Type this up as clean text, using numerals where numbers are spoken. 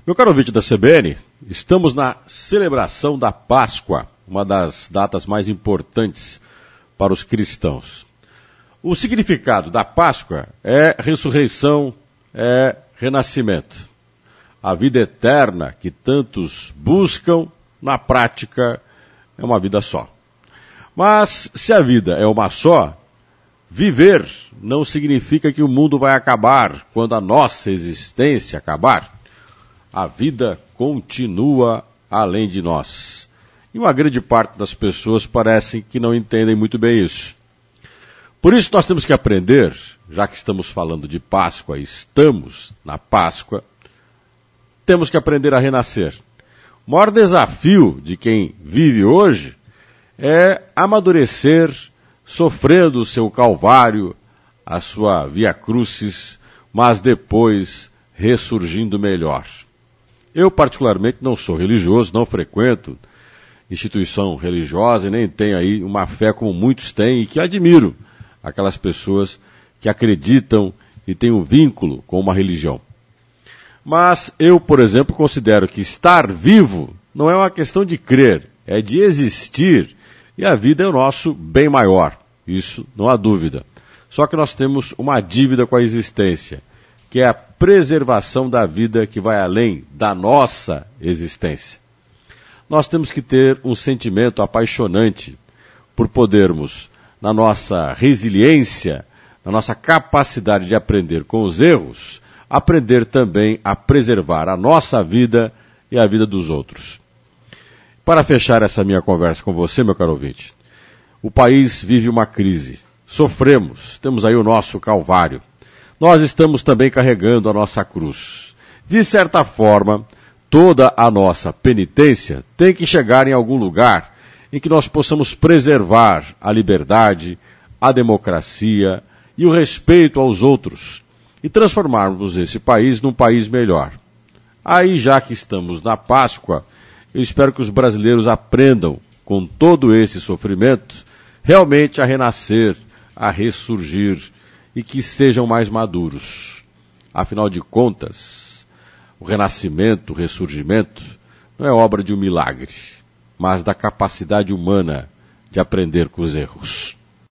Meu caro ouvinte da CBN, estamos na celebração da Páscoa, uma das datas mais importantes para os cristãos. O significado da Páscoa é ressurreição, é renascimento. A vida eterna que tantos buscam, na prática, é uma vida só. Mas se a vida é uma só, viver não significa que o mundo vai acabar quando a nossa existência acabar. A vida continua além de nós. E uma grande parte das pessoas parecem que não entendem muito bem isso. Por isso nós temos que aprender, já que estamos falando de Páscoa, estamos na Páscoa, temos que aprender a renascer. O maior desafio de quem vive hoje é amadurecer, sofrendo o seu calvário, a sua via crucis, mas depois ressurgindo melhor. Eu, particularmente, não sou religioso, não frequento instituição religiosa e nem tenho aí uma fé como muitos têm e que admiro aquelas pessoas que acreditam e têm um vínculo com uma religião. Mas eu, por exemplo, considero que estar vivo não é uma questão de crer, é de existir e a vida é o nosso bem maior, isso não há dúvida. Só que nós temos uma dívida com a existência, que é a preservação da vida que vai além da nossa existência. Nós temos que ter um sentimento apaixonante por podermos, na nossa resiliência, na nossa capacidade de aprender com os erros, aprender também a preservar a nossa vida e a vida dos outros. Para fechar essa minha conversa com você, meu caro ouvinte, o país vive uma crise, sofremos, temos aí o nosso calvário. Nós estamos também carregando a nossa cruz. De certa forma, toda a nossa penitência tem que chegar em algum lugar em que nós possamos preservar a liberdade, a democracia e o respeito aos outros e transformarmos esse país num país melhor. Aí, já que estamos na Páscoa, eu espero que os brasileiros aprendam, com todo esse sofrimento, realmente a renascer, a ressurgir, e que sejam mais maduros. Afinal de contas, o renascimento, o ressurgimento, não é obra de um milagre, mas da capacidade humana de aprender com os erros.